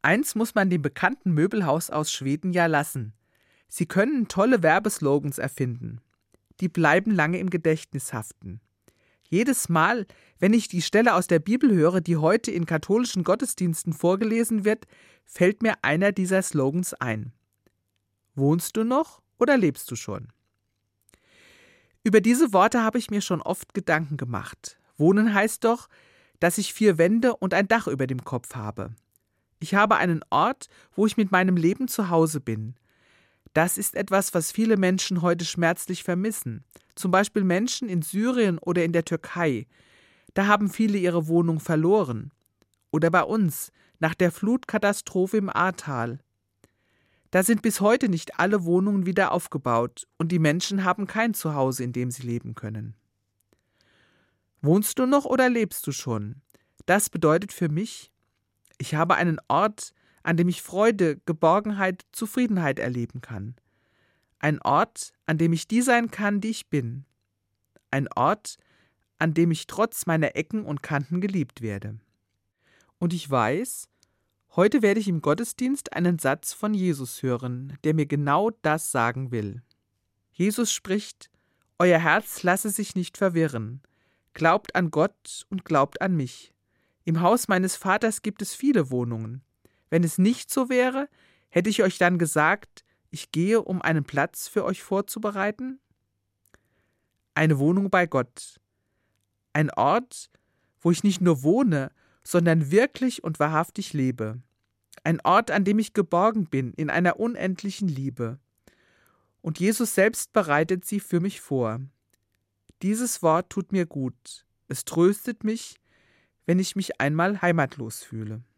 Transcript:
Eins muss man dem bekannten Möbelhaus aus Schweden ja lassen. Sie können tolle Werbeslogans erfinden. Die bleiben lange im Gedächtnis haften. Jedes Mal, wenn ich die Stelle aus der Bibel höre, die heute in katholischen Gottesdiensten vorgelesen wird, fällt mir einer dieser Slogans ein. Wohnst du noch oder lebst du schon? Über diese Worte habe ich mir schon oft Gedanken gemacht. Wohnen heißt doch, dass ich 4 Wände und ein Dach über dem Kopf habe. Ich habe einen Ort, wo ich mit meinem Leben zu Hause bin. Das ist etwas, was viele Menschen heute schmerzlich vermissen. Zum Beispiel Menschen in Syrien oder in der Türkei. Da haben viele ihre Wohnung verloren. Oder bei uns, nach der Flutkatastrophe im Ahrtal. Da sind bis heute nicht alle Wohnungen wieder aufgebaut und die Menschen haben kein Zuhause, in dem sie leben können. Wohnst du noch oder lebst du schon? Das bedeutet für mich, ich habe einen Ort, an dem ich Freude, Geborgenheit, Zufriedenheit erleben kann. Ein Ort, an dem ich die sein kann, die ich bin. Ein Ort, an dem ich trotz meiner Ecken und Kanten geliebt werde. Und ich weiß, heute werde ich im Gottesdienst einen Satz von Jesus hören, der mir genau das sagen will. Jesus spricht: Euer Herz lasse sich nicht verwirren. Glaubt an Gott und glaubt an mich. Im Haus meines Vaters gibt es viele Wohnungen. Wenn es nicht so wäre, hätte ich euch dann gesagt, ich gehe, um einen Platz für euch vorzubereiten? Eine Wohnung bei Gott. Ein Ort, wo ich nicht nur wohne, sondern wirklich und wahrhaftig lebe. Ein Ort, an dem ich geborgen bin, in einer unendlichen Liebe. Und Jesus selbst bereitet sie für mich vor. Dieses Wort tut mir gut. Es tröstet mich, wenn ich mich einmal heimatlos fühle.